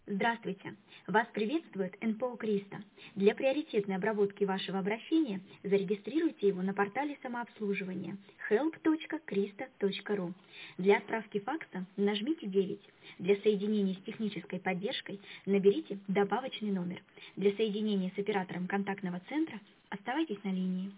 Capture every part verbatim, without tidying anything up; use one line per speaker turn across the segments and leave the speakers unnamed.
Здравствуйте! Вас приветствует эн пэ о Криста. Для приоритетной обработки вашего обращения зарегистрируйте его на портале самообслуживания help точка krista точка ru. Для отправки факса нажмите девять. Для соединения с технической поддержкой наберите добавочный номер. Для соединения с оператором контактного центра оставайтесь на линии.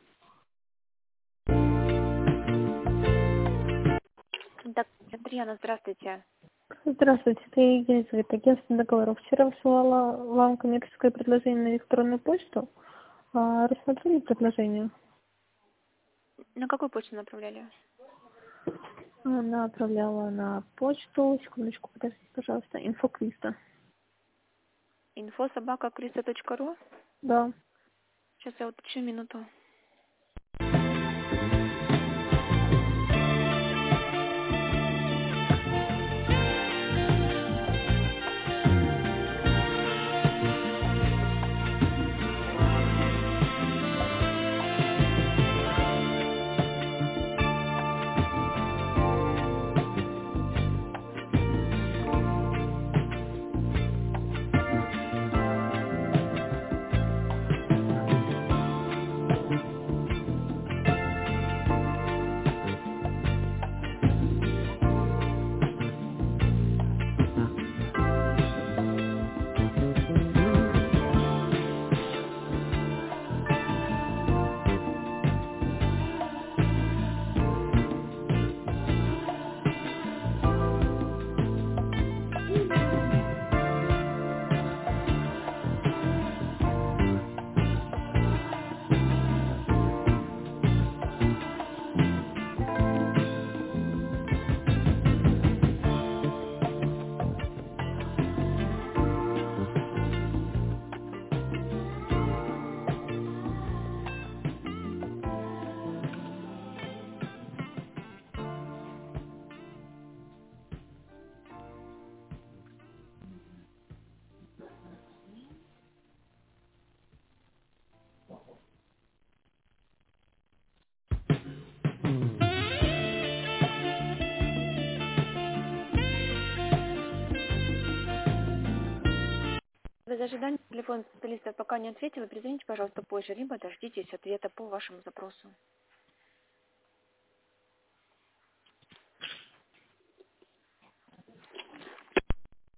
Так, Адриана, здравствуйте.
Здравствуйте, это Елизавета, агентство договоров. Вчера высылала вам коммерческое предложение на электронную почту. А, рассмотрели предложение?
На какую почту направляли?
Она отправляла на почту, секундочку, подождите, пожалуйста, инфо Криста.
инфо собака криста точка ру.
Да.
Сейчас я уточню минуту. Без ожидания телефон специалиста пока не ответила. Перезвоните, пожалуйста, позже, либо дождитесь ответа по вашему запросу.